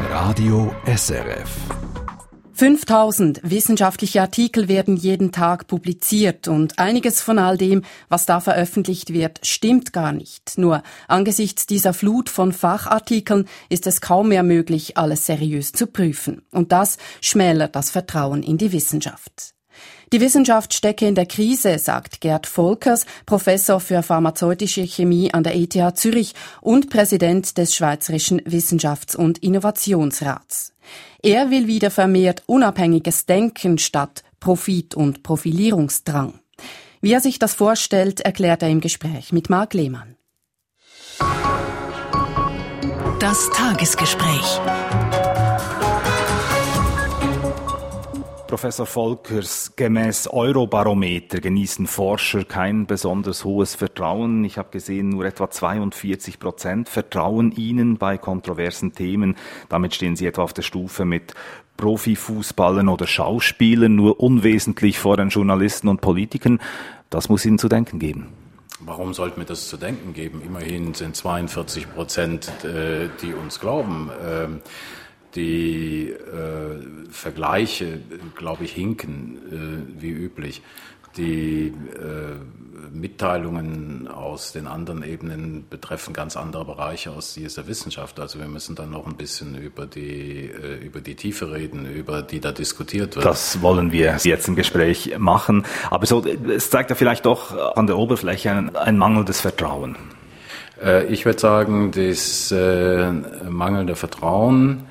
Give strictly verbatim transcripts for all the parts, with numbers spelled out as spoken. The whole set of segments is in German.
Radio S R F. fünftausend wissenschaftliche Artikel werden jeden Tag publiziert und einiges von all dem, was da veröffentlicht wird, stimmt gar nicht. Nur angesichts dieser Flut von Fachartikeln ist es kaum mehr möglich, alles seriös zu prüfen. Und das schmälert das Vertrauen in die Wissenschaft. Die Wissenschaft stecke in der Krise, sagt Gerd Volkers, Professor für pharmazeutische Chemie an der E T H Zürich und Präsident des Schweizerischen Wissenschafts- und Innovationsrats. Er will wieder vermehrt unabhängiges Denken statt Profit- und Profilierungsdrang. Wie er sich das vorstellt, erklärt er im Gespräch mit Marc Lehmann. Das Tagesgespräch. Professor Volkers, gemäß Eurobarometer genießen Forscher kein besonders hohes Vertrauen. Ich habe gesehen, nur etwa zweiundvierzig Prozent vertrauen Ihnen bei kontroversen Themen. Damit stehen Sie etwa auf der Stufe mit Profifußballern oder Schauspielern, nur unwesentlich vor den Journalisten und Politikern. Das muss Ihnen zu denken geben. Warum sollte mir das zu denken geben? Immerhin sind zweiundvierzig Prozent, äh, die uns glauben. Ähm, Die äh, Vergleiche, glaube ich, hinken äh, wie üblich. Die äh, Mitteilungen aus den anderen Ebenen betreffen ganz andere Bereiche aus dieser Wissenschaft. Also wir müssen dann noch ein bisschen über die äh, über die Tiefe reden, über die da diskutiert wird. Das wollen wir jetzt im Gespräch machen. Aber so, es zeigt ja vielleicht doch an der Oberfläche ein, ein mangelndes Vertrauen. Äh, ich würde sagen, das äh, mangelnde Vertrauen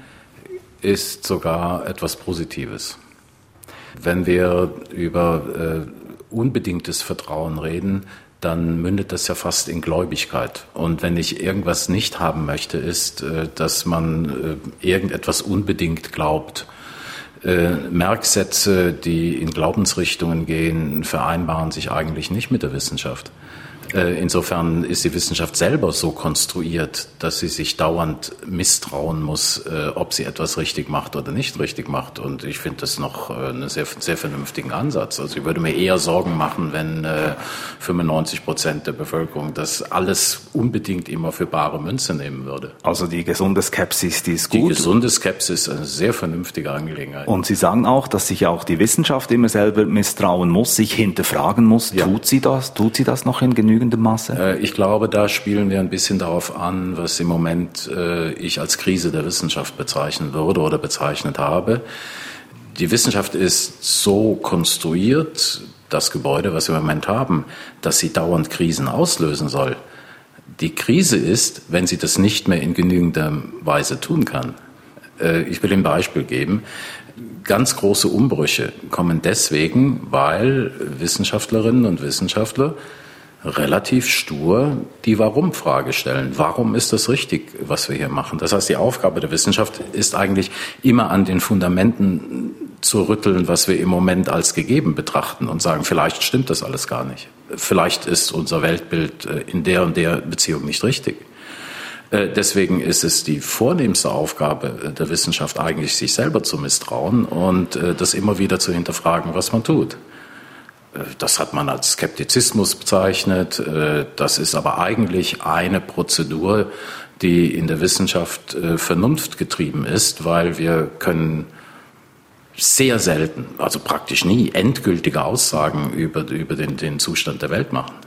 ist sogar etwas Positives. Wenn wir über äh, unbedingtes Vertrauen reden, dann mündet das ja fast in Gläubigkeit. Und wenn ich irgendwas nicht haben möchte, ist, äh, dass man äh, irgendetwas unbedingt glaubt. Äh, Merksätze, die in Glaubensrichtungen gehen, vereinbaren sich eigentlich nicht mit der Wissenschaft. Insofern ist die Wissenschaft selber so konstruiert, dass sie sich dauernd misstrauen muss, ob sie etwas richtig macht oder nicht richtig macht. Und ich finde das noch einen sehr, sehr vernünftigen Ansatz. Also ich würde mir eher Sorgen machen, wenn fünfundneunzig Prozent der Bevölkerung das alles unbedingt immer für bare Münze nehmen würde. Also die gesunde Skepsis, die ist gut. Die gesunde Skepsis ist eine sehr vernünftige Angelegenheit. Und Sie sagen auch, dass sich auch die Wissenschaft immer selber misstrauen muss, sich hinterfragen muss. Ja. Tut sie das? Tut sie das noch in genügend Masse? Ich glaube, da spielen wir ein bisschen darauf an, was im Moment äh, ich als Krise der Wissenschaft bezeichnen würde oder bezeichnet habe. Die Wissenschaft ist so konstruiert, das Gebäude, was wir im Moment haben, dass sie dauernd Krisen auslösen soll. Die Krise ist, wenn sie das nicht mehr in genügender Weise tun kann. Äh, ich will ein Beispiel geben. Ganz große Umbrüche kommen deswegen, weil Wissenschaftlerinnen und Wissenschaftler relativ stur die Warum-Frage stellen. Warum ist das richtig, was wir hier machen? Das heißt, die Aufgabe der Wissenschaft ist eigentlich immer an den Fundamenten zu rütteln, was wir im Moment als gegeben betrachten und sagen, vielleicht stimmt das alles gar nicht. Vielleicht ist unser Weltbild in der und der Beziehung nicht richtig. Deswegen ist es die vornehmste Aufgabe der Wissenschaft eigentlich, sich selber zu misstrauen und das immer wieder zu hinterfragen, was man tut. Das hat man als Skeptizismus bezeichnet. Das ist aber eigentlich eine Prozedur, die in der Wissenschaft vernunftgetrieben ist, weil wir können sehr selten, also praktisch nie, endgültige Aussagen über, über den, den Zustand der Welt machen.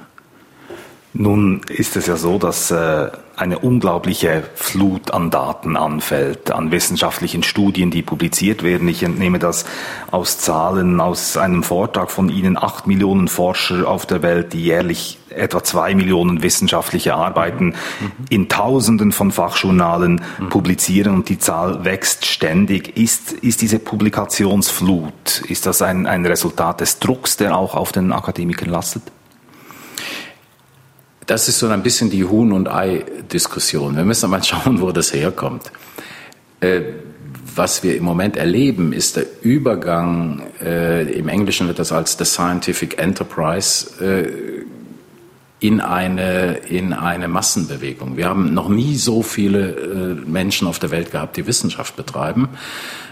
Nun ist es ja so, dass äh, eine unglaubliche Flut an Daten anfällt, an wissenschaftlichen Studien, die publiziert werden. Ich entnehme das aus Zahlen aus einem Vortrag von Ihnen. Acht Millionen Forscher auf der Welt, die jährlich etwa zwei Millionen wissenschaftliche Arbeiten mhm. in Tausenden von Fachjournalen mhm. publizieren und die Zahl wächst ständig. Ist, ist diese Publikationsflut, ist das ein, ein Resultat des Drucks, der auch auf den Akademikern lastet? Das ist so ein bisschen die Huhn- und Ei-Diskussion. Wir müssen mal schauen, wo das herkommt. Äh, was wir im Moment erleben, ist der Übergang, äh, im Englischen wird das als the scientific enterprise, äh, in eine, in eine Massenbewegung. Wir haben noch nie so viele äh, Menschen auf der Welt gehabt, die Wissenschaft betreiben.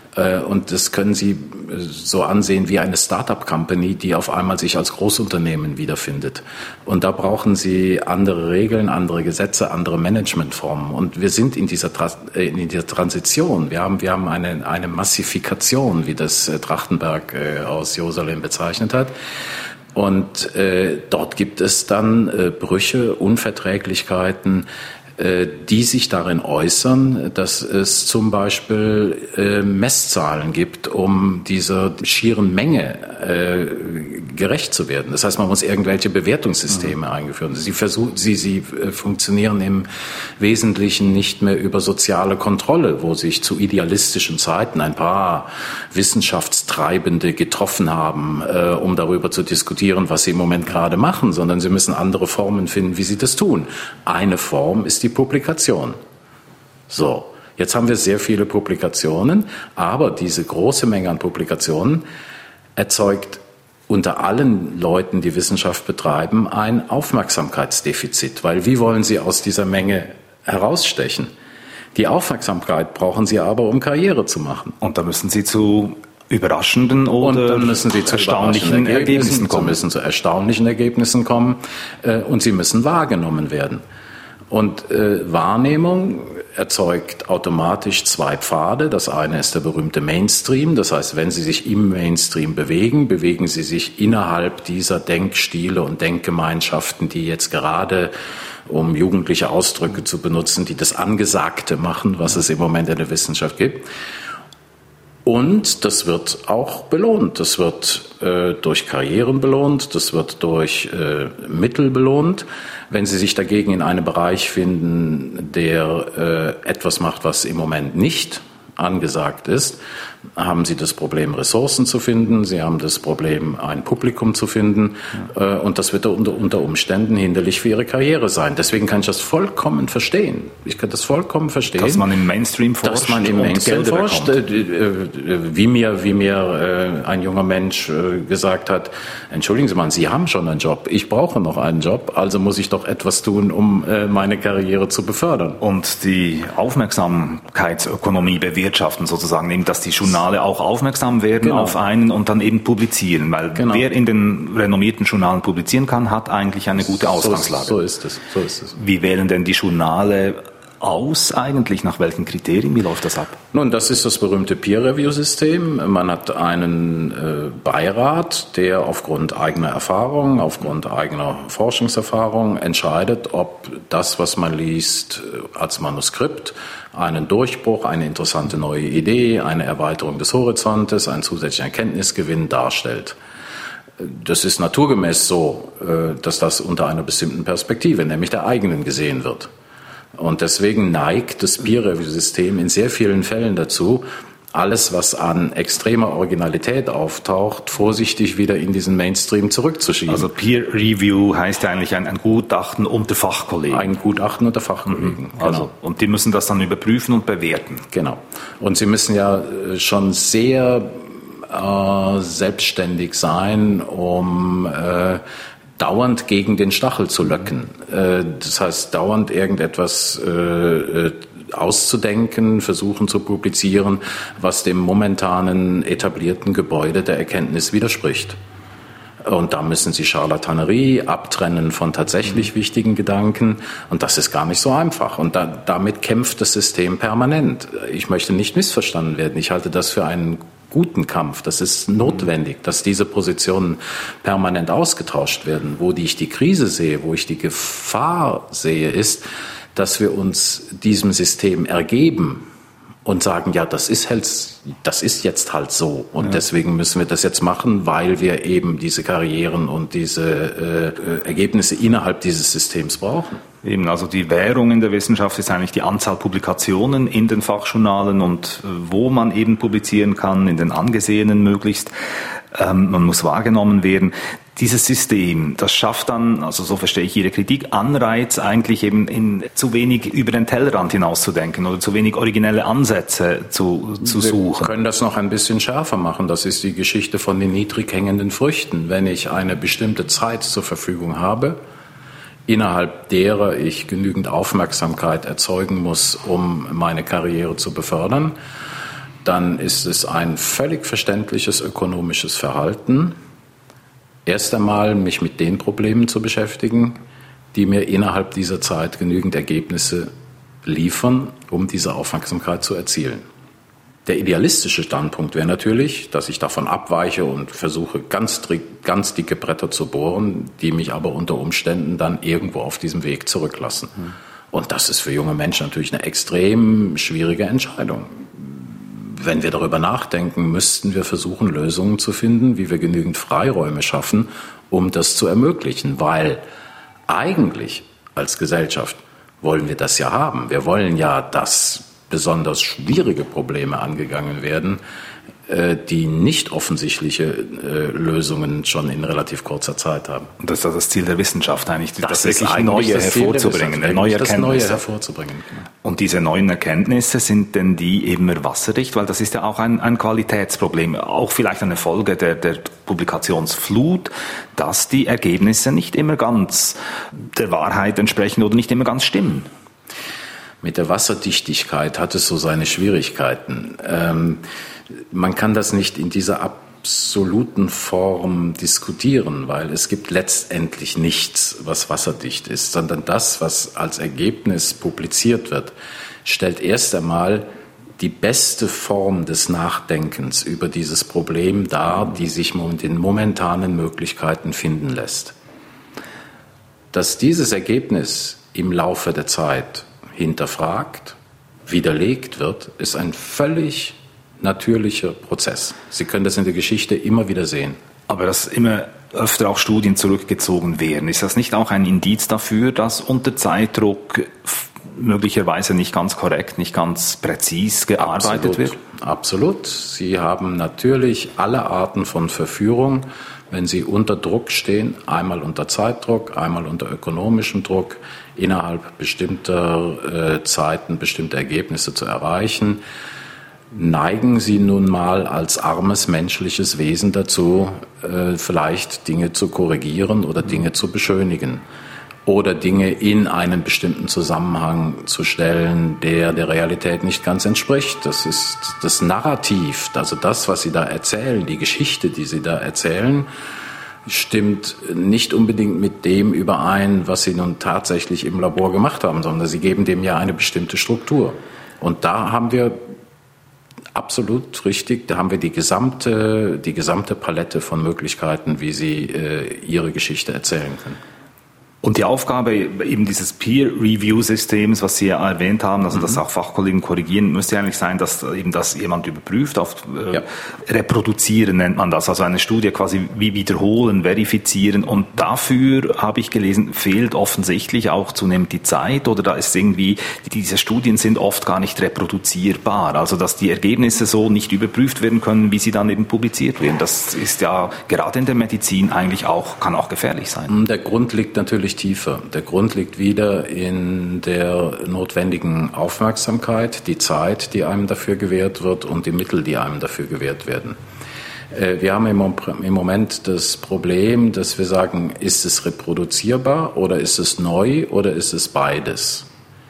Und das können Sie so ansehen wie eine Start-up-Company, die auf einmal sich als Großunternehmen wiederfindet. Und da brauchen Sie andere Regeln, andere Gesetze, andere Managementformen. Und wir sind in dieser, in dieser Transition. Wir haben, wir haben eine, eine Massifikation, wie das Trachtenberg aus Jerusalem bezeichnet hat. Und äh, dort gibt es dann äh, Brüche, Unverträglichkeiten, die sich darin äußern, dass es zum Beispiel äh, Messzahlen gibt, um dieser schieren Menge äh, gerecht zu werden. Das heißt, man muss irgendwelche Bewertungssysteme mhm. eingeführen. Sie, versuch, sie, sie äh, funktionieren im Wesentlichen nicht mehr über soziale Kontrolle, wo sich zu idealistischen Zeiten ein paar Wissenschaftstreibende getroffen haben, äh, um darüber zu diskutieren, was sie im Moment gerade machen, sondern sie müssen andere Formen finden, wie sie das tun. Eine Form ist die Publikation. So, jetzt haben wir sehr viele Publikationen, aber diese große Menge an Publikationen erzeugt unter allen Leuten, die Wissenschaft betreiben, ein Aufmerksamkeitsdefizit, weil wie wollen sie aus dieser Menge herausstechen? Die Aufmerksamkeit brauchen sie aber, um Karriere zu machen. Und da müssen sie zu überraschenden oder und dann müssen sie zu erstaunlichen Ergebnissen, Ergebnissen kommen. Sie müssen zu erstaunlichen Ergebnissen kommen äh, und sie müssen wahrgenommen werden. Und äh, Wahrnehmung erzeugt automatisch zwei Pfade. Das eine ist der berühmte Mainstream. Das heißt, wenn Sie sich im Mainstream bewegen, bewegen Sie sich innerhalb dieser Denkstile und Denkgemeinschaften, die jetzt gerade, um jugendliche Ausdrücke zu benutzen, die das Angesagte machen, was es im Moment in der Wissenschaft gibt. Und das wird auch belohnt. Das wird äh, durch Karrieren belohnt, das wird durch äh, Mittel belohnt. Wenn Sie sich dagegen in einem Bereich finden, der äh, etwas macht, was im Moment nicht angesagt ist, haben Sie das Problem, Ressourcen zu finden. Sie haben das Problem, ein Publikum zu finden. Ja. Äh, und das wird unter, unter Umständen hinderlich für Ihre Karriere sein. Deswegen kann ich das vollkommen verstehen. Ich kann das vollkommen verstehen. Dass man im Mainstream forscht. Dass man im Mainstream forscht. Äh, wie mir, wie mir äh, ein junger Mensch äh, gesagt hat, entschuldigen Sie mal, Sie haben schon einen Job. Ich brauche noch einen Job. Also muss ich doch etwas tun, um äh, meine Karriere zu befördern. Und die Aufmerksamkeitsökonomie bewirtschaften sozusagen, eben, dass die Journalisten auch aufmerksam werden genau. auf einen und dann eben publizieren, weil genau. wer in den renommierten Journalen publizieren kann, hat eigentlich eine gute Ausgangslage. So ist, so ist es. So ist es. Wie wählen denn die Journale aus eigentlich? Nach welchen Kriterien? Wie läuft das ab? Nun, das ist das berühmte Peer-Review-System. Man hat einen äh, Beirat, der aufgrund eigener Erfahrung, aufgrund eigener Forschungserfahrung entscheidet, ob das, was man liest äh, als Manuskript, einen Durchbruch, eine interessante neue Idee, eine Erweiterung des Horizontes, einen zusätzlichen Erkenntnisgewinn darstellt. Das ist naturgemäß so, dass das unter einer bestimmten Perspektive, nämlich der eigenen, gesehen wird. Und deswegen neigt das Peer-Review-System in sehr vielen Fällen dazu, alles, was an extremer Originalität auftaucht, vorsichtig wieder in diesen Mainstream zurückzuschieben. Also Peer Review heißt ja eigentlich ein, ein Gutachten unter Fachkollegen. Ein Gutachten unter Fachkollegen, mhm. also, genau. Und die müssen das dann überprüfen und bewerten. Genau. Und sie müssen ja schon sehr äh, selbstständig sein, um äh, dauernd gegen den Stachel zu löcken. Äh, das heißt, dauernd irgendetwas äh, auszudenken, versuchen zu publizieren, was dem momentanen etablierten Gebäude der Erkenntnis widerspricht. Und da müssen Sie Charlatanerie abtrennen von tatsächlich wichtigen Gedanken. Und das ist gar nicht so einfach. Und da, damit kämpft das System permanent. Ich möchte nicht missverstanden werden. Ich halte das für einen guten Kampf. Das ist notwendig, dass diese Positionen permanent ausgetauscht werden. Wo ich die Krise sehe, wo ich die Gefahr sehe, ist, dass wir uns diesem System ergeben und sagen, ja, das ist halt, das ist jetzt halt so und ja. deswegen müssen wir das jetzt machen, weil wir eben diese Karrieren und diese äh, Ergebnisse innerhalb dieses Systems brauchen. Eben, also die Währung in der Wissenschaft ist eigentlich die Anzahl Publikationen in den Fachjournalen und äh, wo man eben publizieren kann, in den angesehenen möglichst. Ähm, man muss wahrgenommen werden. Dieses System, das schafft dann, also so verstehe ich Ihre Kritik, Anreiz eigentlich eben in zu wenig über den Tellerrand hinauszudenken oder zu wenig originelle Ansätze zu, zu suchen. Wir können das noch ein bisschen schärfer machen. Das ist die Geschichte von den niedrig hängenden Früchten. Wenn ich eine bestimmte Zeit zur Verfügung habe, innerhalb derer ich genügend Aufmerksamkeit erzeugen muss, um meine Karriere zu befördern, dann ist es ein völlig verständliches ökonomisches Verhalten, erst einmal mich mit den Problemen zu beschäftigen, die mir innerhalb dieser Zeit genügend Ergebnisse liefern, um diese Aufmerksamkeit zu erzielen. Der idealistische Standpunkt wäre natürlich, dass ich davon abweiche und versuche, ganz, ganz dicke Bretter zu bohren, die mich aber unter Umständen dann irgendwo auf diesem Weg zurücklassen. Mhm. Und das ist für junge Menschen natürlich eine extrem schwierige Entscheidung. Wenn wir darüber nachdenken, müssten wir versuchen, Lösungen zu finden, wie wir genügend Freiräume schaffen, um das zu ermöglichen. Weil eigentlich als Gesellschaft wollen wir das ja haben. Wir wollen ja, dass besonders schwierige Probleme angegangen werden, die nicht offensichtliche Lösungen schon in relativ kurzer Zeit haben. Und das ist das Ziel der Wissenschaft eigentlich, das ist eigentlich neue das hervorzubringen, Ziel neue das Neue hervorzubringen. Und diese neuen Erkenntnisse, sind denn die immer wasserdicht? Weil das ist ja auch ein, ein Qualitätsproblem, auch vielleicht eine Folge der, der Publikationsflut, dass die Ergebnisse nicht immer ganz der Wahrheit entsprechen oder nicht immer ganz stimmen. Mit der Wasserdichtigkeit hat es so seine Schwierigkeiten. Ähm, man kann das nicht in dieser absoluten Form diskutieren, weil es gibt letztendlich nichts, was wasserdicht ist, sondern das, was als Ergebnis publiziert wird, stellt erst einmal die beste Form des Nachdenkens über dieses Problem dar, die sich mit den momentanen Möglichkeiten finden lässt. Dass dieses Ergebnis im Laufe der Zeit hinterfragt, widerlegt wird, ist ein völlig natürlicher Prozess. Sie können das in der Geschichte immer wieder sehen. Aber dass immer öfter auch Studien zurückgezogen werden, ist das nicht auch ein Indiz dafür, dass unter Zeitdruck möglicherweise nicht ganz korrekt, nicht ganz präzis gearbeitet Absolut. wird? Absolut. Sie haben natürlich alle Arten von Verführung, wenn Sie unter Druck stehen, einmal unter Zeitdruck, einmal unter ökonomischem Druck, innerhalb bestimmter äh, Zeiten bestimmte Ergebnisse zu erreichen, neigen Sie nun mal als armes menschliches Wesen dazu, äh, vielleicht Dinge zu korrigieren oder Dinge zu beschönigen oder Dinge in einen bestimmten Zusammenhang zu stellen, der der Realität nicht ganz entspricht. Das ist das Narrativ, also das, was Sie da erzählen, die Geschichte, die Sie da erzählen, stimmt nicht unbedingt mit dem überein, was Sie nun tatsächlich im Labor gemacht haben, sondern Sie geben dem ja eine bestimmte Struktur. Und da haben wir absolut richtig, da haben wir die gesamte, die gesamte Palette von Möglichkeiten, wie Sie äh, Ihre Geschichte erzählen können. Und die Aufgabe eben dieses Peer-Review-Systems, was Sie ja erwähnt haben, also mhm. dass auch Fachkollegen korrigieren, müsste eigentlich sein, dass eben das jemand überprüft, auf äh, ja. reproduzieren nennt man das, also eine Studie quasi wie wiederholen, verifizieren. Und dafür, habe ich gelesen, fehlt offensichtlich auch zunehmend die Zeit, oder da ist irgendwie, diese Studien sind oft gar nicht reproduzierbar, also dass die Ergebnisse so nicht überprüft werden können, wie sie dann eben publiziert werden. Das ist ja gerade in der Medizin eigentlich auch, kann auch gefährlich sein. Der Grund liegt natürlich tiefer. Der Grund liegt wieder in der notwendigen Aufmerksamkeit, die Zeit, die einem dafür gewährt wird und die Mittel, die einem dafür gewährt werden. Wir haben im Moment das Problem, dass wir sagen, ist es reproduzierbar oder ist es neu oder ist es beides?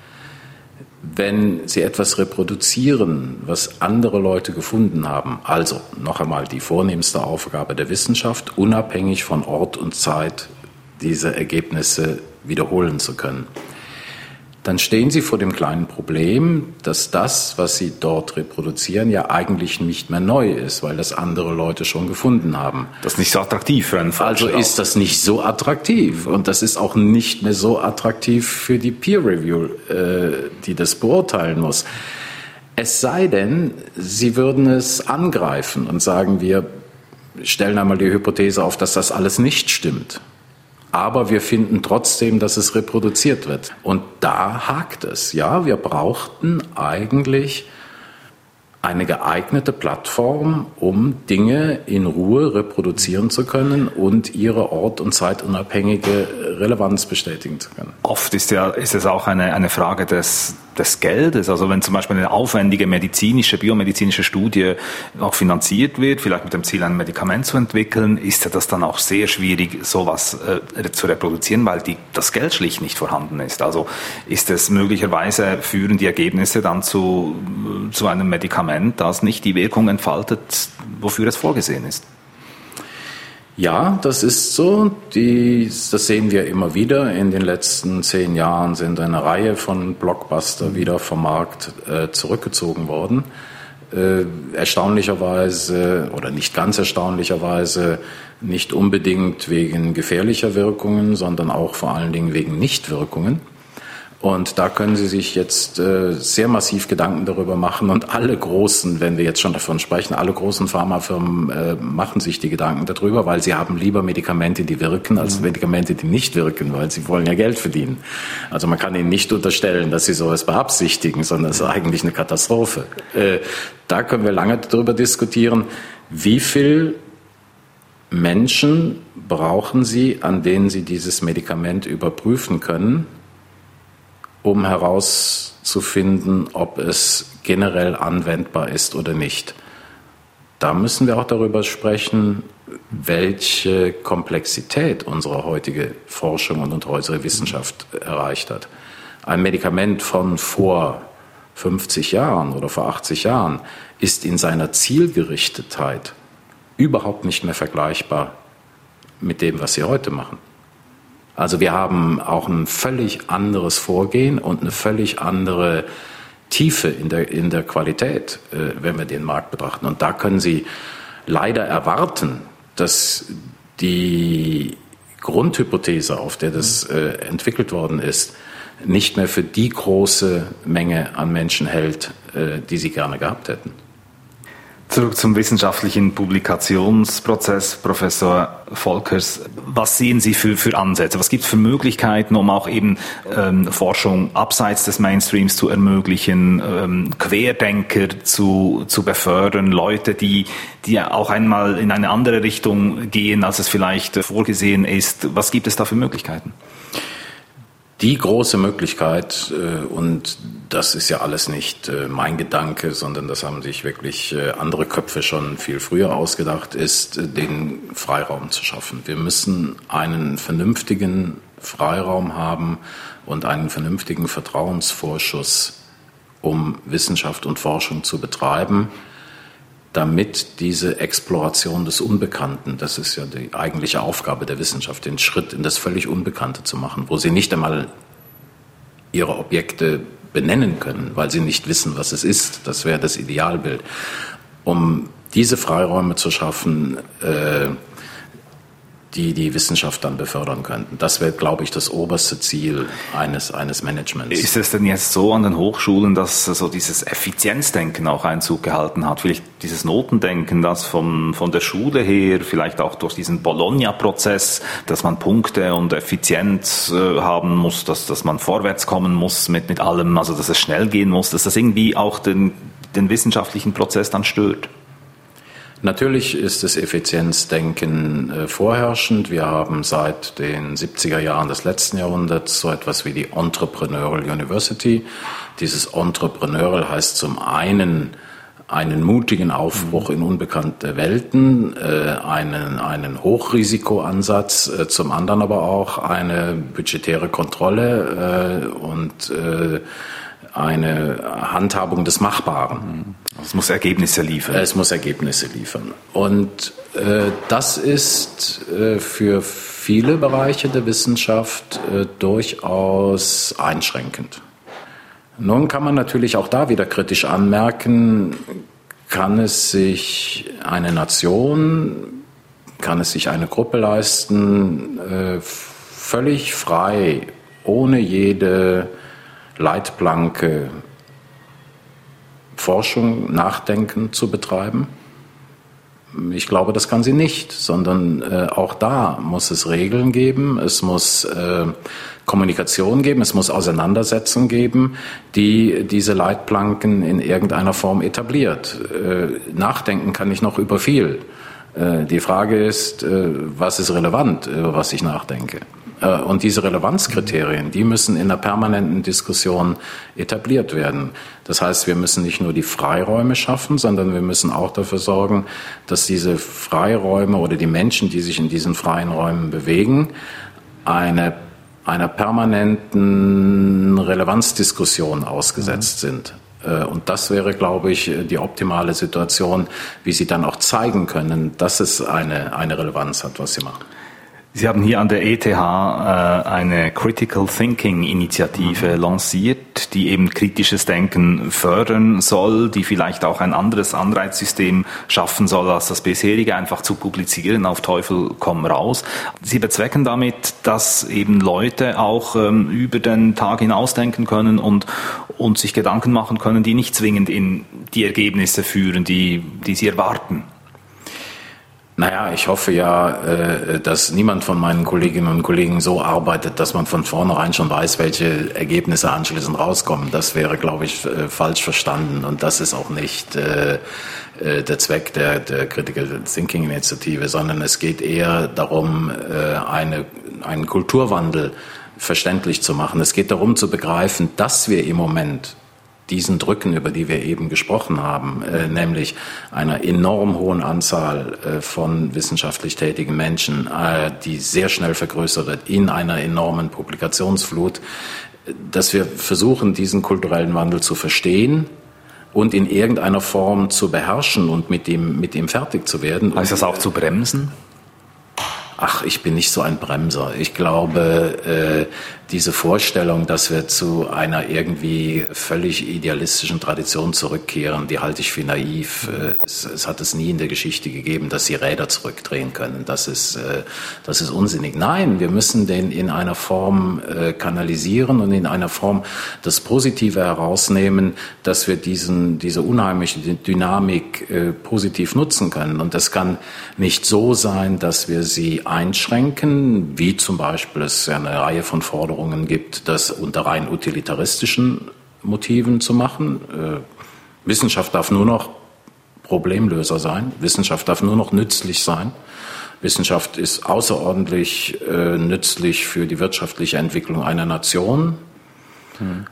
Wenn Sie etwas reproduzieren, was andere Leute gefunden haben, also noch einmal die vornehmste Aufgabe der Wissenschaft, unabhängig von Ort und Zeit diese Ergebnisse wiederholen zu können, dann stehen Sie vor dem kleinen Problem, dass das, was Sie dort reproduzieren, ja eigentlich nicht mehr neu ist, weil das andere Leute schon gefunden haben. Das ist nicht so attraktiv für einen Forscher. Also ist das nicht so attraktiv und das ist auch nicht mehr so attraktiv für die Peer Review, äh, die das beurteilen muss. Es sei denn, Sie würden es angreifen und sagen, wir stellen einmal die Hypothese auf, dass das alles nicht stimmt. Aber wir finden trotzdem, dass es reproduziert wird. Und da hakt es. Ja, wir brauchten eigentlich eine geeignete Plattform, um Dinge in Ruhe reproduzieren zu können und ihre ort- und zeitunabhängige Relevanz bestätigen zu können. Oft ist ja, ist es auch eine, eine Frage des, des Geldes? Also wenn zum Beispiel eine aufwendige medizinische, biomedizinische Studie auch finanziert wird, vielleicht mit dem Ziel, ein Medikament zu entwickeln, ist ja das dann auch sehr schwierig, sowas äh, zu reproduzieren, weil die, das Geld schlicht nicht vorhanden ist. Also ist es möglicherweise, führen die Ergebnisse dann zu, zu einem Medikament, das nicht die Wirkung entfaltet, wofür es vorgesehen ist? Ja, das ist so. Die, das sehen wir immer wieder. In den letzten zehn Jahren sind eine Reihe von Blockbuster wieder vom Markt äh, zurückgezogen worden. Äh, erstaunlicherweise oder nicht ganz erstaunlicherweise nicht unbedingt wegen gefährlicher Wirkungen, sondern auch vor allen Dingen wegen Nichtwirkungen. Und da können Sie sich jetzt äh, sehr massiv Gedanken darüber machen. Und alle großen, wenn wir jetzt schon davon sprechen, alle großen Pharmafirmen äh, machen sich die Gedanken darüber, weil sie haben lieber Medikamente, die wirken, als mhm. Medikamente, die nicht wirken, weil sie wollen ja Geld verdienen. Also man kann ihnen nicht unterstellen, dass sie sowas beabsichtigen, sondern es ist eigentlich eine Katastrophe. Äh, da können wir lange darüber diskutieren, wie viel Menschen brauchen Sie, an denen Sie dieses Medikament überprüfen können, um herauszufinden, ob es generell anwendbar ist oder nicht. Da müssen wir auch darüber sprechen, welche Komplexität unsere heutige Forschung und unsere Wissenschaft erreicht hat. Ein Medikament von vor fünfzig Jahren oder vor achtzig Jahren ist in seiner Zielgerichtetheit überhaupt nicht mehr vergleichbar mit dem, was Sie heute machen. Also wir haben auch ein völlig anderes Vorgehen und eine völlig andere Tiefe in der, in der Qualität, äh, wenn wir den Markt betrachten. Und da können Sie leider erwarten, dass die Grundhypothese, auf der das äh, entwickelt worden ist, nicht mehr für die große Menge an Menschen hält, äh, die Sie gerne gehabt hätten. Zurück zum wissenschaftlichen Publikationsprozess, Professor Volkers. Was sehen Sie für, für Ansätze? Was gibt es für Möglichkeiten, um auch eben ähm, Forschung abseits des Mainstreams zu ermöglichen, ähm, Querdenker zu, zu befördern, Leute, die, die auch einmal in eine andere Richtung gehen, als es vielleicht äh, vorgesehen ist? Was gibt es da für Möglichkeiten? Die große Möglichkeit, und das ist ja alles nicht mein Gedanke, sondern das haben sich wirklich andere Köpfe schon viel früher ausgedacht, ist, den Freiraum zu schaffen. Wir müssen einen vernünftigen Freiraum haben und einen vernünftigen Vertrauensvorschuss, um Wissenschaft und Forschung zu betreiben, damit diese Exploration des Unbekannten, das ist ja die eigentliche Aufgabe der Wissenschaft, den Schritt in das völlig Unbekannte zu machen, wo sie nicht einmal ihre Objekte benennen können, weil sie nicht wissen, was es ist. Das wäre das Idealbild. Um diese Freiräume zu schaffen, äh, die die Wissenschaft dann befördern könnten. Das wäre, glaube ich, das oberste Ziel eines, eines Managements. Ist es denn jetzt so an den Hochschulen, dass so dieses Effizienzdenken auch Einzug gehalten hat? Vielleicht dieses Notendenken, das von, von der Schule her, vielleicht auch durch diesen Bologna-Prozess, dass man Punkte und Effizienz äh, haben muss, dass, dass man vorwärts kommen muss mit, mit allem, also dass es schnell gehen muss, dass das irgendwie auch den, den wissenschaftlichen Prozess dann stört? Natürlich ist das Effizienzdenken äh, vorherrschend. Wir haben seit den siebziger Jahren des letzten Jahrhunderts so etwas wie die Entrepreneurial University. Dieses Entrepreneurial heißt zum einen einen mutigen Aufbruch in unbekannte Welten, äh, einen, einen Hochrisikoansatz, äh, zum anderen aber auch eine budgetäre Kontrolle äh, und äh, eine Handhabung des Machbaren. Es muss Ergebnisse liefern. Es muss Ergebnisse liefern. Und äh, das ist äh, für viele Bereiche der Wissenschaft äh, durchaus einschränkend. Nun kann man natürlich auch da wieder kritisch anmerken, kann es sich eine Nation, kann es sich eine Gruppe leisten, äh, völlig frei, ohne jede Leitplanke Forschung, Nachdenken zu betreiben? Ich glaube, das kann sie nicht, sondern äh, auch da muss es Regeln geben, es muss äh, Kommunikation geben, es muss Auseinandersetzung geben, die diese Leitplanken in irgendeiner Form etabliert. Äh, nachdenken kann ich noch über viel. Äh, die Frage ist, äh, was ist relevant, über was ich nachdenke? Und diese Relevanzkriterien, die müssen in einer permanenten Diskussion etabliert werden. Das heißt, wir müssen nicht nur die Freiräume schaffen, sondern wir müssen auch dafür sorgen, dass diese Freiräume oder die Menschen, die sich in diesen freien Räumen bewegen, eine, einer permanenten Relevanzdiskussion ausgesetzt sind. Und das wäre, glaube ich, die optimale Situation, wie Sie dann auch zeigen können, dass es eine, eine Relevanz hat, was Sie machen. Sie haben hier an der E T H äh, eine Critical Thinking Initiative mhm. lanciert, die eben kritisches Denken fördern soll, die vielleicht auch ein anderes Anreizsystem schaffen soll als das bisherige, einfach zu publizieren, auf Teufel komm raus. Sie bezwecken damit, dass eben Leute auch ähm, über den Tag hinausdenken können und, und sich Gedanken machen können, die nicht zwingend in die Ergebnisse führen, die, die sie erwarten. Naja, ich hoffe ja, dass niemand von meinen Kolleginnen und Kollegen so arbeitet, dass man von vornherein schon weiß, welche Ergebnisse anschließend rauskommen. Das wäre, glaube ich, falsch verstanden und das ist auch nicht der Zweck der, der Critical Thinking Initiative, sondern es geht eher darum, eine, einen Kulturwandel verständlich zu machen. Es geht darum zu begreifen, dass wir im Moment diesen Drücken, über die wir eben gesprochen haben, äh, nämlich einer enorm hohen Anzahl äh, von wissenschaftlich tätigen Menschen, äh, die sehr schnell vergrößert wird in einer enormen Publikationsflut, dass wir versuchen, diesen kulturellen Wandel zu verstehen und in irgendeiner Form zu beherrschen und mit ihm, mit ihm fertig zu werden. Heißt das auch zu bremsen? Ach, ich bin nicht so ein Bremser. Ich glaube, äh, diese Vorstellung, dass wir zu einer irgendwie völlig idealistischen Tradition zurückkehren, die halte ich für naiv. Äh, es, es hat es nie in der Geschichte gegeben, dass sie Räder zurückdrehen können. Das ist, äh, das ist unsinnig. Nein, wir müssen den in einer Form äh, kanalisieren und in einer Form das Positive herausnehmen, dass wir diesen, diese unheimliche Dynamik äh, positiv nutzen können. Und das kann nicht so sein, dass wir sie einschränken, wie zum Beispiel es ja eine Reihe von Forderungen gibt, das unter rein utilitaristischen Motiven zu machen. Äh, Wissenschaft darf nur noch Problemlöser sein. Wissenschaft darf nur noch nützlich sein. Wissenschaft ist außerordentlich äh, nützlich für die wirtschaftliche Entwicklung einer Nation. Hm.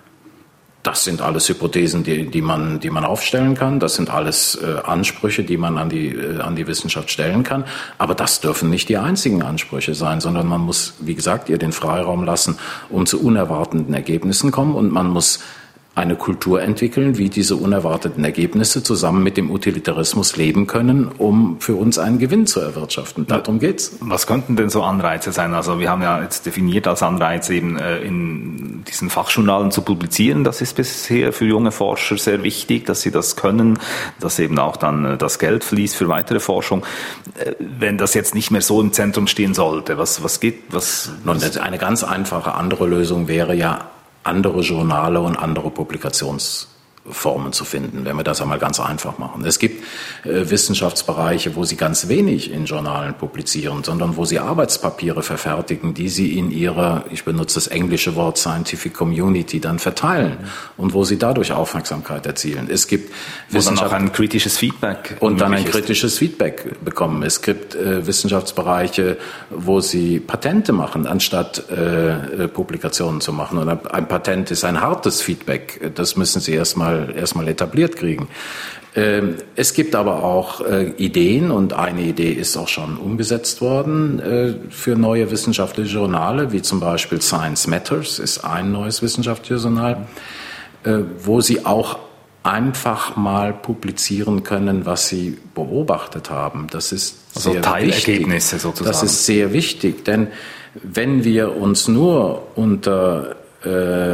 Das sind alles Hypothesen, die, die man, die man aufstellen kann. Das sind alles äh, Ansprüche, die man an die, äh, an die Wissenschaft stellen kann. Aber das dürfen nicht die einzigen Ansprüche sein, sondern man muss, wie gesagt, ihr den Freiraum lassen, um zu unerwarteten Ergebnissen kommen. Und man muss eine Kultur entwickeln, wie diese unerwarteten Ergebnisse zusammen mit dem Utilitarismus leben können, um für uns einen Gewinn zu erwirtschaften. Darum geht's. Was könnten denn so Anreize sein? Also wir haben ja jetzt definiert als Anreiz eben äh, in diesen Fachjournalen zu publizieren. Das ist bisher für junge Forscher sehr wichtig, dass sie das können, dass eben auch dann äh, das Geld fließt für weitere Forschung. Äh, wenn das jetzt nicht mehr so im Zentrum stehen sollte, was, was geht? Was, Nun, eine ganz einfache andere Lösung wäre ja, andere Journale und andere Publikationsformen zu finden, wenn wir das einmal ganz einfach machen. Es gibt äh, Wissenschaftsbereiche, wo sie ganz wenig in Journalen publizieren, sondern wo sie Arbeitspapiere verfertigen, die sie in ihrer, ich benutze das englische Wort Scientific Community, dann verteilen und wo sie dadurch Aufmerksamkeit erzielen. Es gibt Wissenschaft- und dann auch ein kritisches Feedback. Und dann ein kritisches Feedback bekommen. Es gibt äh, Wissenschaftsbereiche, wo sie Patente machen, anstatt äh, Publikationen zu machen. Und ein Patent ist ein hartes Feedback. Das müssen sie erstmal erstmal etabliert kriegen. Ähm, es gibt aber auch äh, Ideen und eine Idee ist auch schon umgesetzt worden äh, für neue wissenschaftliche Journale, wie zum Beispiel Science Matters ist ein neues wissenschaftliches Journal, äh, wo sie auch einfach mal publizieren können, was sie beobachtet haben. Das ist also sehr Teilergebnisse wichtig. sozusagen. Das ist sehr wichtig, denn wenn wir uns nur unter äh,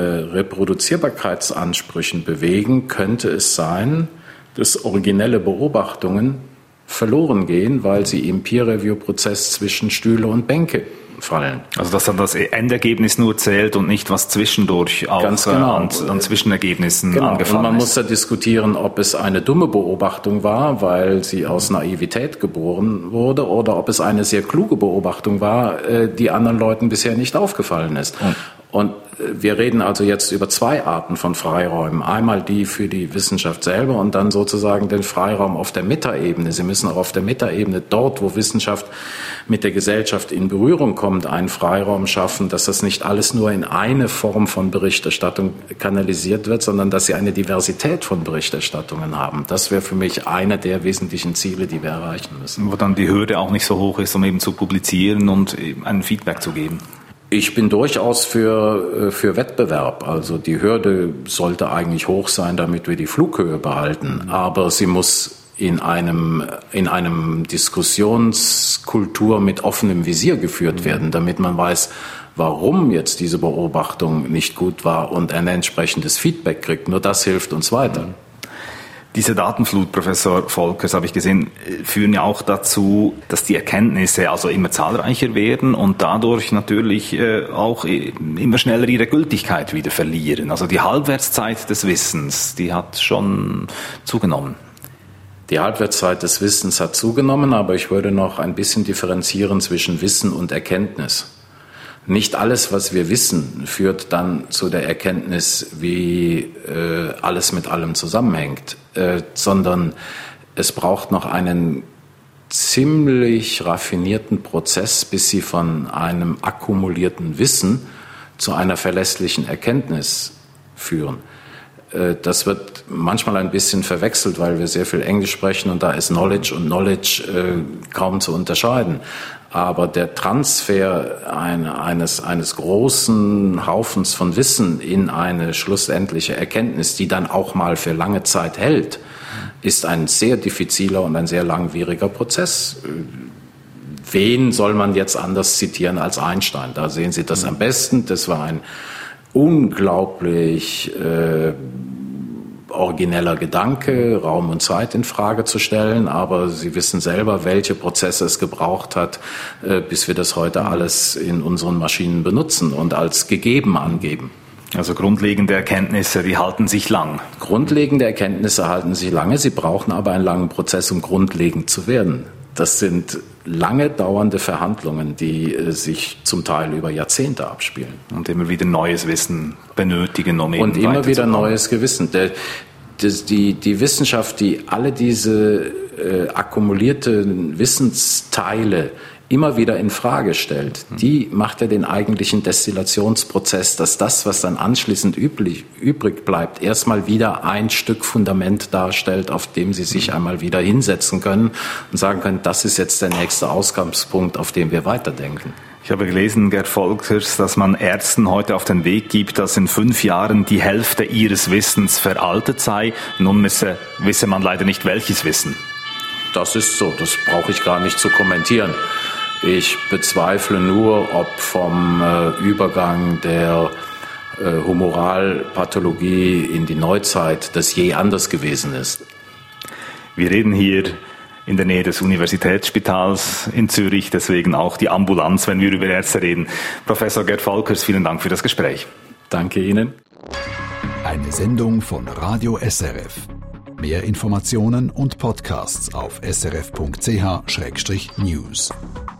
Reproduzierbarkeitsansprüchen bewegen, könnte es sein, dass originelle Beobachtungen verloren gehen, weil sie im Peer-Review-Prozess zwischen Stühle und Bänke fallen. Also dass dann das Endergebnis nur zählt und nicht was zwischendurch auch Ganz genau. an, an Zwischenergebnissen genau. angefallen Und man ist. muss da diskutieren, ob es eine dumme Beobachtung war, weil sie aus Naivität geboren wurde, oder ob es eine sehr kluge Beobachtung war, die anderen Leuten bisher nicht aufgefallen ist. Und Und wir reden also jetzt über zwei Arten von Freiräumen. Einmal die für die Wissenschaft selber und dann sozusagen den Freiraum auf der Metaebene. Sie müssen auch auf der Metaebene, dort wo Wissenschaft mit der Gesellschaft in Berührung kommt, einen Freiraum schaffen, dass das nicht alles nur in eine Form von Berichterstattung kanalisiert wird, sondern dass sie eine Diversität von Berichterstattungen haben. Das wäre für mich einer der wesentlichen Ziele, die wir erreichen müssen. Wo dann die Hürde auch nicht so hoch ist, um eben zu publizieren und ein Feedback zu geben. Ich bin durchaus für, für Wettbewerb. Also die Hürde sollte eigentlich hoch sein, damit wir die Flughöhe behalten. Aber sie muss in einem, in einem Diskussionskultur mit offenem Visier geführt werden, damit man weiß, warum jetzt diese Beobachtung nicht gut war und ein entsprechendes Feedback kriegt. Nur das hilft uns weiter. Diese Datenflut, Professor Volkers, habe ich gesehen, führen ja auch dazu, dass die Erkenntnisse also immer zahlreicher werden und dadurch natürlich äh, auch immer schneller ihre Gültigkeit wieder verlieren. Also die Halbwertszeit des Wissens, die hat schon zugenommen. Die Halbwertszeit des Wissens hat zugenommen, aber ich würde noch ein bisschen differenzieren zwischen Wissen und Erkenntnis. Nicht alles, was wir wissen, führt dann zu der Erkenntnis, wie äh, alles mit allem zusammenhängt, äh, sondern es braucht noch einen ziemlich raffinierten Prozess, bis Sie von einem akkumulierten Wissen zu einer verlässlichen Erkenntnis führen. Äh, das wird manchmal ein bisschen verwechselt, weil wir sehr viel Englisch sprechen und da ist Knowledge und Knowledge äh, kaum zu unterscheiden. Aber der Transfer eine, eines, eines großen Haufens von Wissen in eine schlussendliche Erkenntnis, die dann auch mal für lange Zeit hält, ist ein sehr diffiziler und ein sehr langwieriger Prozess. Wen soll man jetzt anders zitieren als Einstein? Da sehen Sie das am besten. Das war ein unglaublich äh, origineller Gedanke, Raum und Zeit in Frage zu stellen, aber Sie wissen selber, welche Prozesse es gebraucht hat, bis wir das heute alles in unseren Maschinen benutzen und als gegeben angeben. Also grundlegende Erkenntnisse, die halten sich lang. Grundlegende Erkenntnisse halten sich lange, sie brauchen aber einen langen Prozess, um grundlegend zu werden. Das sind lange dauernde Verhandlungen, die äh, sich zum Teil über Jahrzehnte abspielen. Und immer wieder neues Wissen benötigen, um eben Und immer wieder neues Gewissen. Der, das, die, die Wissenschaft, die alle diese äh, akkumulierten Wissensteile immer wieder in Frage stellt, die macht ja den eigentlichen Destillationsprozess, dass das, was dann anschließend üblich, übrig bleibt, erstmal wieder ein Stück Fundament darstellt, auf dem Sie sich einmal wieder hinsetzen können und sagen können, das ist jetzt der nächste Ausgangspunkt, auf dem wir weiterdenken. Ich habe gelesen, Gerd Volkers, dass man Ärzten heute auf den Weg gibt, dass in fünf Jahren die Hälfte ihres Wissens veraltet sei. Nun wisse, wisse man leider nicht, welches Wissen. Das ist so, das brauche ich gar nicht zu kommentieren. Ich bezweifle nur, ob vom äh, Übergang der äh, Humoralpathologie in die Neuzeit das je anders gewesen ist. Wir reden hier in der Nähe des Universitätsspitals in Zürich, deswegen auch die Ambulanz, wenn wir über Ärzte reden. Professor Gerd Volkers, vielen Dank für das Gespräch. Danke Ihnen. Eine Sendung von Radio S R F. Mehr Informationen und Podcasts auf s r f punkt c h schrägstrich news.